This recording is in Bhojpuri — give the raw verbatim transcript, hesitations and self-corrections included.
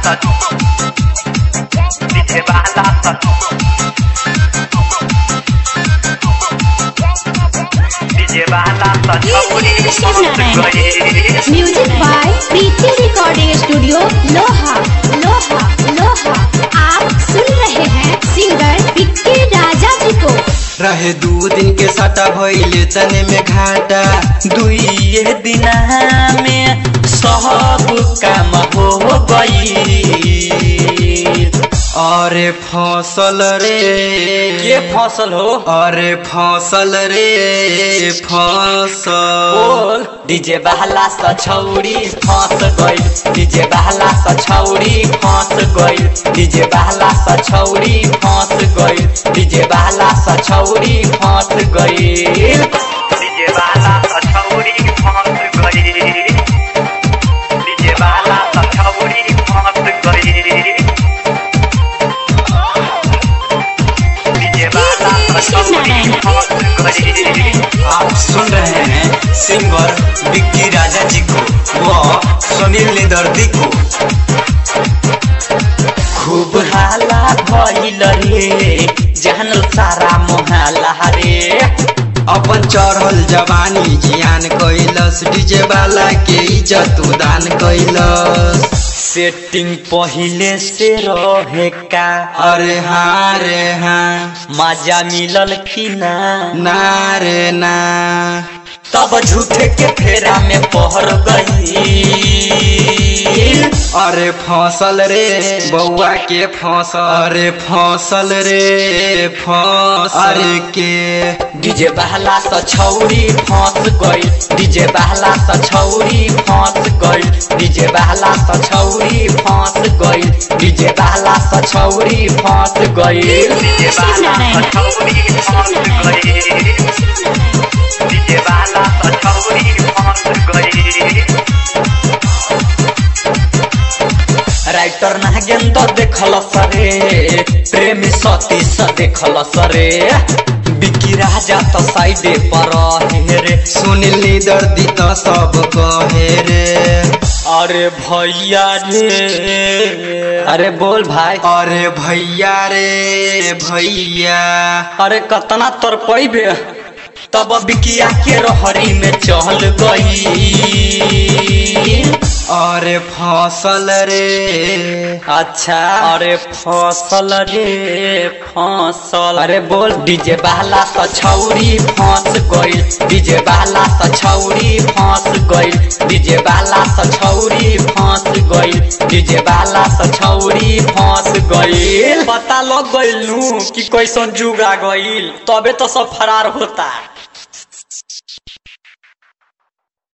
सच डीजे वाला सच डीजे वाला सच music by Preeti recording studio लोहा लोहा लोहा। आप सुन रहे हैं सिंगर विक्की राजा जी को। रहे दू दिन के सटा भइले तने में घाटा दुई दिना में सब काम हो गई। अरे फसल रे ये फसल हो अरे फसल रे फसल बोल डीजे बहला सा छौड़ी फंस गई। डीजे बहला सा छौड़ी फंस गई। डीजे बहला सा छौड़ी फंस गई। डीजे बहला सा छौड़ी फंस गई। डीजे बहला सा छौड़ी फंस गई। डीजे बहला सा छौड़ी फंस गई। डीजे बहला सा छौड़ी फंस गई। आप सुन रहे हैं सिंगर विक्की राजा जी को व सुनील निदर्दी को। खूब हाला भइल रे जानल सारा मोहल्ला रे। अपन चढ़ल जवानी जियान कैलस डीजे वाला के इज्जत उदान कैलस। सेटिंग पहिले से रहे का अरे हाँ रे हाँ मजा मिलल की ना ना रे ना तब झूठे के फेरा में पहर गई। अरे फसल रे बउआ के फसल अरे फसल रे फसल अरे के डीजे बहला सा छौड़ी फंस गई। डीजे बहला सा छौड़ी फंस गई। डीजे बहला सा छौड़ी फंस गई। डीजे बहला सा छौड़ी फंस गई। डीजे बहला सा छौड़ी फंस गई। डीजे बहला सा छौड़ी फंस गई। राइटर नागेंद्र देखल सरे प्रेमी सतीश देखल सरे विक्की राजा तो साइडे पर रहे रे। सुनील निदर्दी तो सब कहे रे। अरे भैया रे अरे बोल भाई अरे भैया रे भैया अरे कतना तर पैबे तब बिकिया के रहरी में चल गई। अरे फसल रे अच्छा अरे फसल रे फसल अरे बोल डीजे बहला सा छौड़ी फंस गई। डीजे बहला सा छौड़ी फंस गई। डीजे बहला सा छौड़ी फंस गई। डीजे बहला सा छौड़ी फंस गई। पता लग गइल नु कि कैसन जुगा गइल तबे तो सब फरार होता।